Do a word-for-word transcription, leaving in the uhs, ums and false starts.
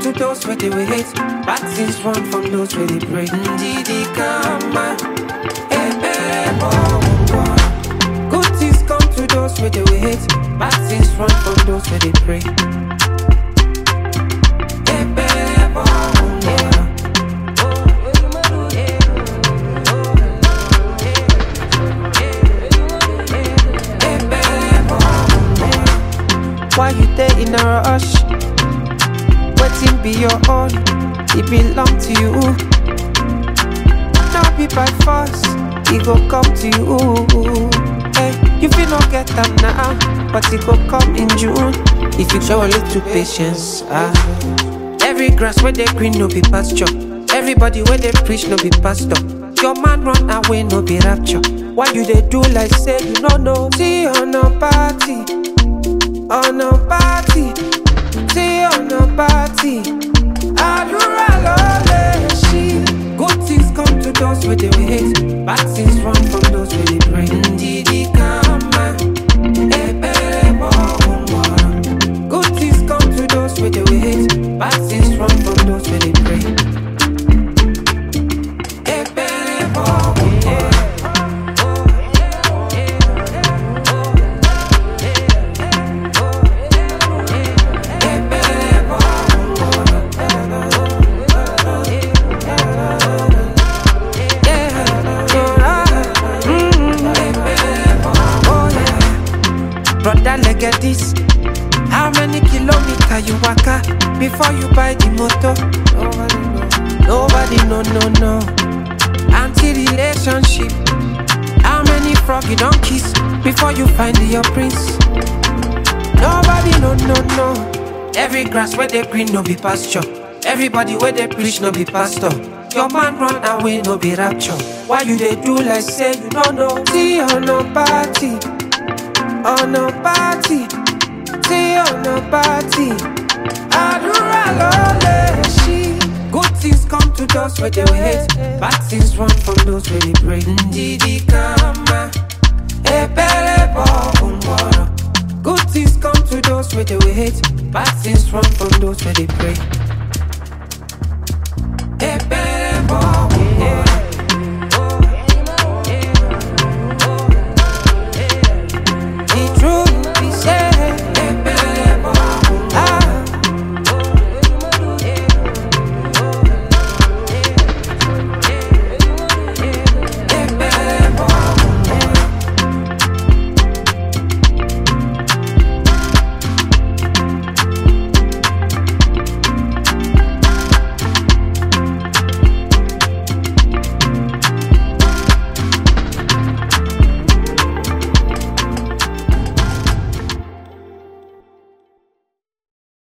to those where they will hate. Bad things run from those where they pray. Ndidi kama ebe bo. Good things come to those where they will hate. Bad things run from those where they pray. Ebe bo. Why you there in a rush? Waiting be your own, it belong to you. Not be by force, it go come to you. Hey, you feel not get them now, but it go come in June. If you show a little patience, ah. Every grass where they green no be pasture. Everybody where they preach no be pastor. Your man run away no be rapture. Why you they do like say you no know? See on a party. On a party, see on a party. Adura lole she. Good things come to those where they will hate. Bad things run from those where they pray. Ndidi kama ebe bo. Good things come to those where they will hate. Bad things run from those where they pray. Ebe bo. Brother, look at this. How many kilometers you waka before you buy the motor? Nobody know, no, no. Anti-relationship. How many frog you don't kiss before you find your prince? Nobody know, no, no. Every grass where they green no be pasture. Everybody where they preach no be pastor. Your man run away no be rapture. Why you they do like say you don't know? See on no party. On a party, see on a party. Adura lole she. Good things come to those where they will hate. Bad things run from those where they pray. Ndidi kama ebele bo. Good things come to those where they will hate. Bad things run from those where they pray. Ebele bo.